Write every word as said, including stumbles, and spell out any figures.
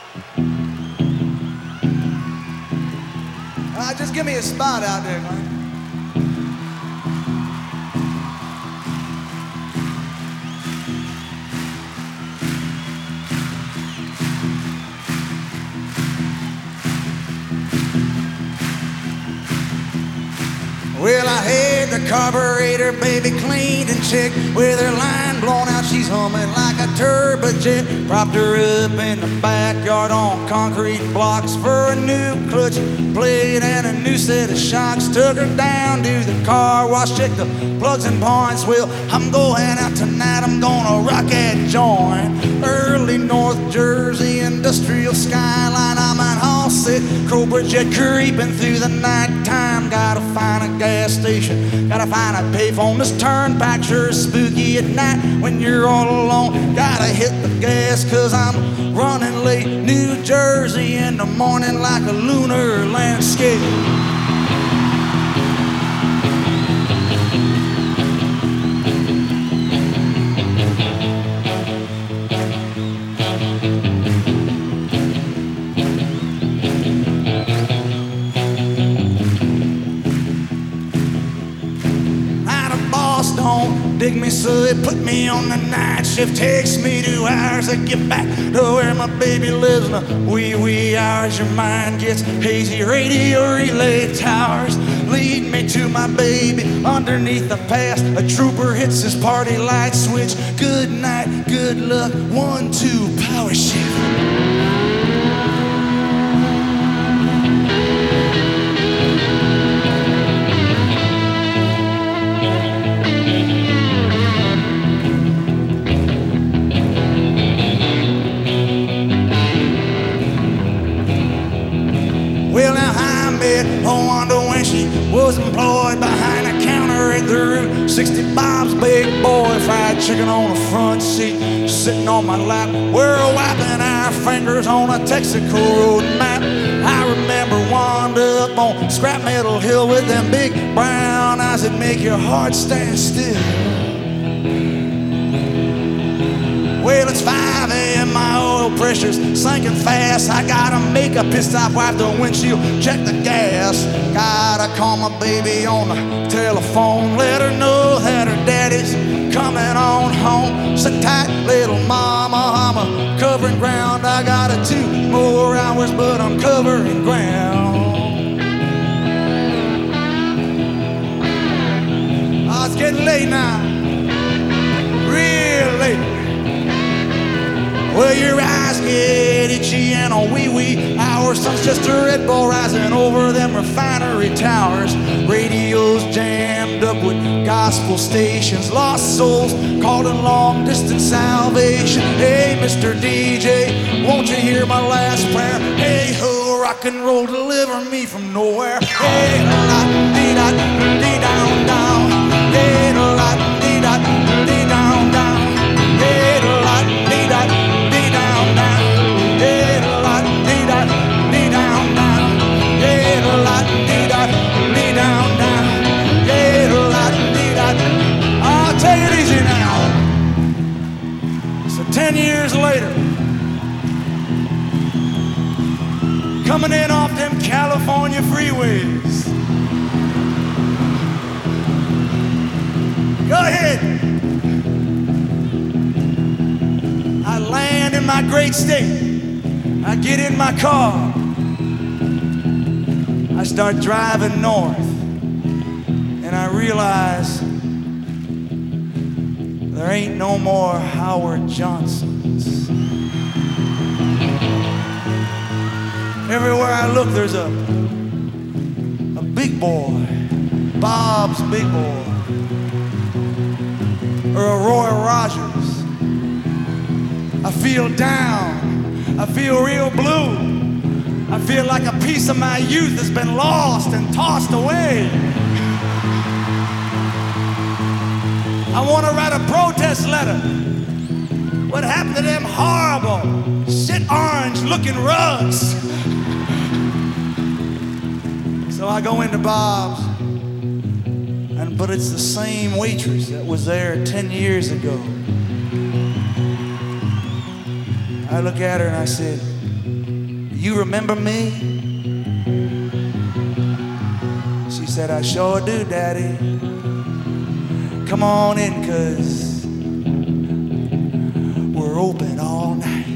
Uh, just give me a spot out there, man. Well, I had the carburetor, baby, cleaned and checked. With her line blown out, she's humming like a turbojet. Propped her up in the backyard on concrete blocks for a new clutch plate and a new set of shocks. Took her down to the car wash, checked the plugs and points. Well, I'm going out tonight, I'm gonna rock that joint. Early North Jersey industrial skyline, I'm at Halsett, Cobra Jet creeping through the nighttime. Gotta find a gas station, gotta find a payphone. This turnpike sure is spooky at night when you're all alone. Gotta hit the gas cause I'm running late. New Jersey in the morning like a lunar landscape. Don't dig me, so it put me on the night shift. Takes me two hours to get back to where my baby lives. In a wee wee hours, your mind gets hazy. Radio relay towers lead me to my baby underneath the pass. A trooper hits his party light switch. Good night, good luck, one, two, power shift. Well, now I met Wanda when she was employed behind a counter at the Route sixty-five's big boy. Fried chicken on the front seat, sitting on my lap. We're wiping our fingers on a Texaco road map. I remember Wanda up on Scrap Metal Hill with them big brown eyes that make your heart stand still. Well, it's five a.m., my oil pressure's sinking fast. I gotta make a pit stop, wipe the windshield, check the gas. Gotta call my baby on the telephone, let her know that her daddy's coming on home. Sit tight, little mama, I'm a covering ground. I got a two more hours, but I'm covering ground. Oh, it's getting late now, real late. Well, your eyes get itchy and a wee wee hour. Sun's just a Red Bull rising over them refinery towers. Radios jammed up with gospel stations. Lost souls calling long distance salvation. Hey, Mister D J, won't you hear my last prayer? Hey ho, rock and roll, deliver me from nowhere. Hey, la dee da dee down down. Hey, la dee da dee down down. Hey, la dee da. Take it easy now. So ten years later, coming in off them California freeways. Go ahead. I land in my great state. I get in my car. I start driving north. And I realize there ain't no more Howard Johnsons. Everywhere I look, there's a a big boy, Bob's Big Boy, or a Roy Rogers. I feel down. I feel real blue. I feel like a piece of my youth has been lost and tossed away. I want to write a protest letter. What happened to them horrible, shit orange looking rugs? So I go into Bob's, and but it's the same waitress that was there ten years ago. I look at her and I said, You remember me? She said, I sure do, Daddy. Come on in, cause we're open all night.